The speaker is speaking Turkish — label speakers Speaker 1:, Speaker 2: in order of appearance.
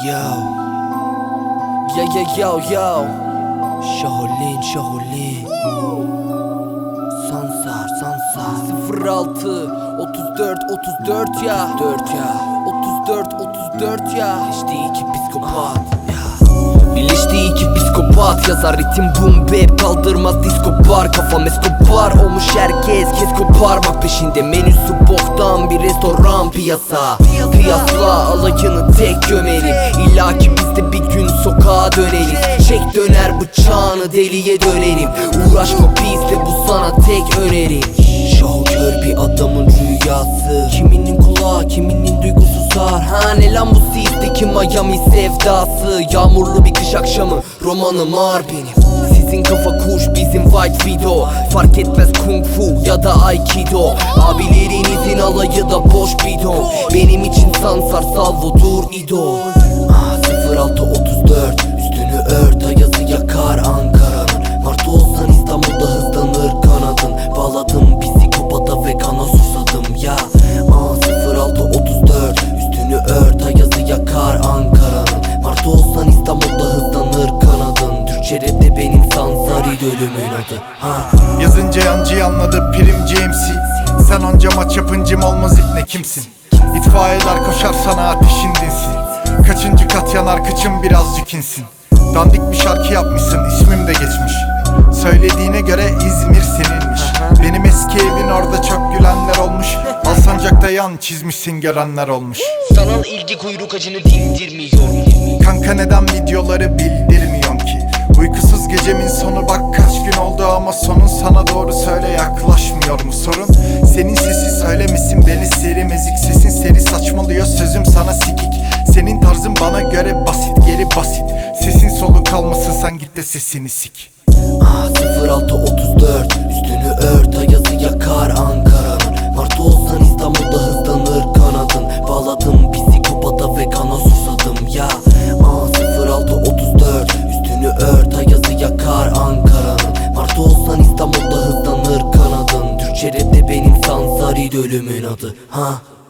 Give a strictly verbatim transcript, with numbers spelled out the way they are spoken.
Speaker 1: Yo, yeah yeah yo yo, Shaolin Shaolin, Sansar Sansar. Sıfır altı otuz dört otuz dört ya, dört ya, otuz dört otuz dört ya. İşte iki psikopat ya. Birleşti iki psikopat, yazar ritim boom bap, kaldırmaz disco bar. Kafam eskobar olmuş, herkes kes koparmak peşinde. Menüsü boktan bir restoran piyasa. Kıyasla alayını tek gömerim, İlla ki biz de bir gün sokağa döneriz. Çek döner bıçağını deliye dönerim. Uğraşma bizle, bu sana tek önerim. Show kör bir adamın rüyası, kiminin kulağı kiminin duygusu sar. Ha ne lan bu sizdeki Miami sevdası. Yağmurlu bir kış akşamı, romanım ağır benim. Sizin kafa kuş, bizim white widow. Fark etmez kung fu ya da aikido. Abilerinizin alayı da boş bidon. Benim için Sansar Salvador idol. Ah, sıfır altı otuz dört üstünü ört, ayazı yakar Ankara'nın. Martı olsan İstanbul'da hızlanır kanadın. Bağladım psikopata ve kana susadım ya. Ah, sıfır altı otuz dört üstünü ört, ayazı yakar Ankara'nın. Martı olsan İstanbul'da hızlanır kanadın. Türkçe rapte benim Sansari dölümün adı. Ha.
Speaker 2: Yazınca yancıyı anladı primci M C. Sen anca maç yapıncım olmaz ipne kimsin? İtfaiyeler koşar sana ateşin dinsin. Kaçıncı kat yanar kıçın birazcık insin. Dandik bir şarkı yapmışsın, ismim de geçmiş. Söylediğine göre İzmir seninmiş. Benim eski evin orada çok gülenler olmuş. Alsancak'ta yan çizmişsin, görenler olmuş.
Speaker 1: Sanal ilgi kuyruk acını dindirmiyor.
Speaker 2: Kanka neden videoları bildirmiyorsun ki? Uykusuz gecemin sonu, bak kaç gün oldu ama sonun sana doğru, söyle yaklaşmıyor mu sorun? Senin sesi söylemesin beni seri mezik, sesin seri saçmalıyor, sözüm sana sikik. Senin tarzın bana göre basit, geri basit. Sesin solu kalmasın, sen git de sesini sik.
Speaker 1: Ah, sıfır altı otuz dört üstünü ört, ayazı yakar Ankara'nın. Martı olsan İstanbul'da hızlanır kanadın. Bağladım psikopata ve kana susadım ya. Ah, sıfır altı otuz dört üstünü ört, ayazı yakar Ankara'nın. Martı olsan İstanbul'da hızlanır kanadın. Türkçe rapte benim Sansari dölümün adı. Ha.